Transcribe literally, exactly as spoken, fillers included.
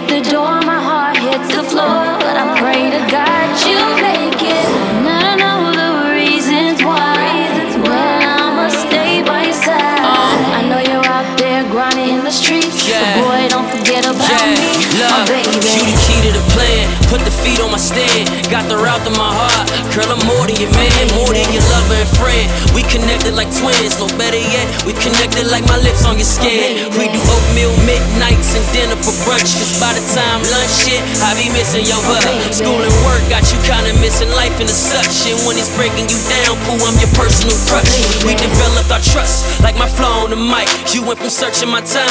hit the door, my heart hits the floor, but I pray to God you make it. And I don't know the reasons why, but I'ma stay by your side. uh, I know you're out there grinding in the streets, yeah. So boy, don't forget about yeah. me, Love, my baby. You the key to the plan, put the feet on my stand. Got the route to my heart, girl, I'm more than your man, more than your lover and friend. We connected like twins, no better yet, we connected like my lips on your skin. We do oatmeal midnights and dinner for brunch, cause by the time lunch hit, I be missing your butt. School and work got you kinda missing life and the such. And when it's breaking you down, poo, I'm your personal crutch. We developed our trust, like my flow on the mic. You went from searching my time